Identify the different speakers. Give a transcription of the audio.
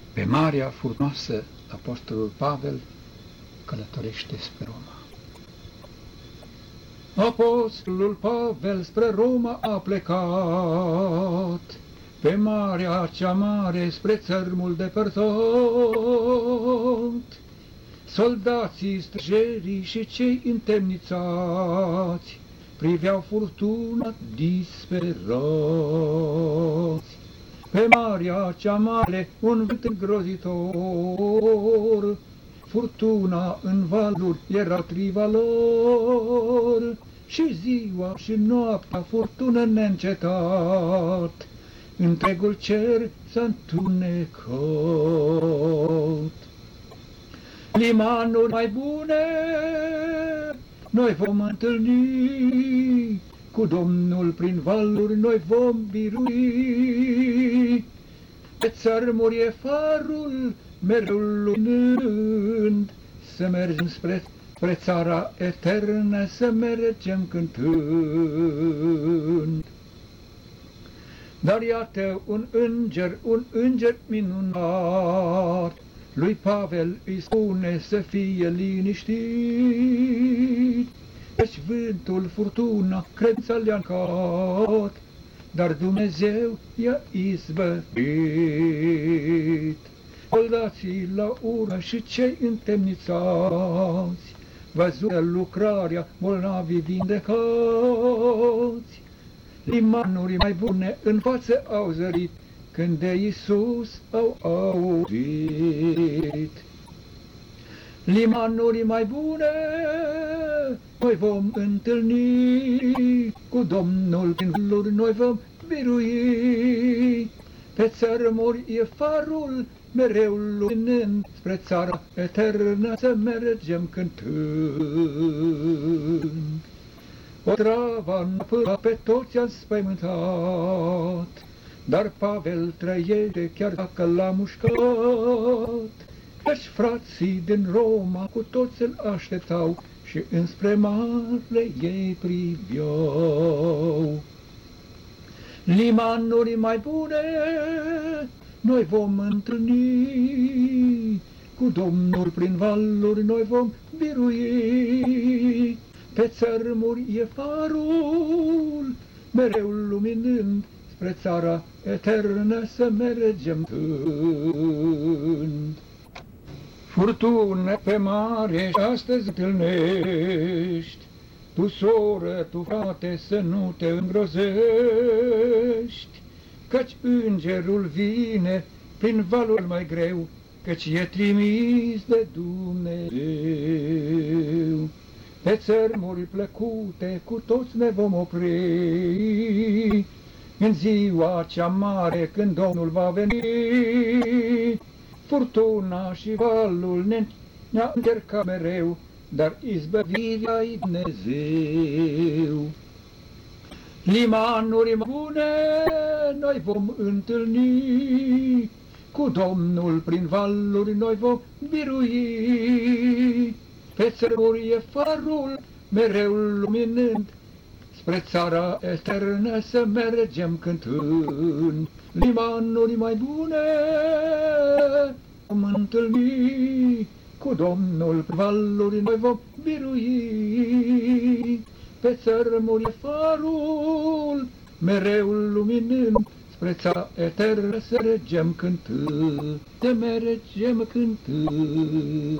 Speaker 1: Pe marea furtunoasă, apostolul Pavel călătorește spre Roma. Apostolul Pavel spre Roma a plecat, pe marea cea mare spre țărmul depărtat. Soldații, străjerii și cei întemnițați priveau furtuna disperați. Pe marea cea mare un vânt îngrozitor, furtuna în valuri era triva lor, și ziua și noaptea furtună neîncetat, întregul cer s-a întunecat. Limanuri mai bune noi vom întâlni, cu Domnul prin valuri noi vom birui. Pe țărmuri e farul mereu luminând, să mergem spre țara eternă, să mergem cântând. Dar iată un înger minunat, lui Pavel îi spune să fie liniștit, căci vântul, furtuna, credința le-a încat, dar Dumnezeu i-a izbăvit. Soldații la urmă și cei întemnițați, văzut lucrarea, bolnavii vindecați, limanuri mai bune în față au zărit, când de Iisus au auzit. Limanuri mai bune noi vom întâlni, cu Domnul prin valuri noi vom birui. Pe țărmuri e farul mereu luminând, spre țara eternă să mergem cântând. O travă până pe toți a înspăimântat, dar Pavel trăiește chiar dacă l-a mușcat, căci frații din Roma cu toți îl așteptau și înspre mare ei priveau. Limanuri mai bune noi vom întâlni, cu Domnul prin valuri noi vom birui. Pe țărmuri e farul mereu luminând, spre țara eternă să mergem cânt. Furtună pe mare și astăzi întâlnești, tu soră, tu frate, să nu te îngrozești, căci îngerul vine prin valul mai greu, căci e trimis de Dumnezeu. Pe țărmuri plăcute cu toți ne vom opri, în ziua cea mare când Domnul va veni. Furtuna și valul ne-a încercat mereu, dar izbăvirea-i Dumnezeu. Limanuri bune noi vom întâlni, cu Domnul prin valuri noi vom birui. Pe țărmuri e farul mereu luminând, spre țara eternă să mergem cântând. Limanuri mai bune vom întâlni, cu Domnul prin valuri noi vom birui. Pe țărmuri e farul mereu luminând, spre țara eternă să mergem cântând, să mergem cântând.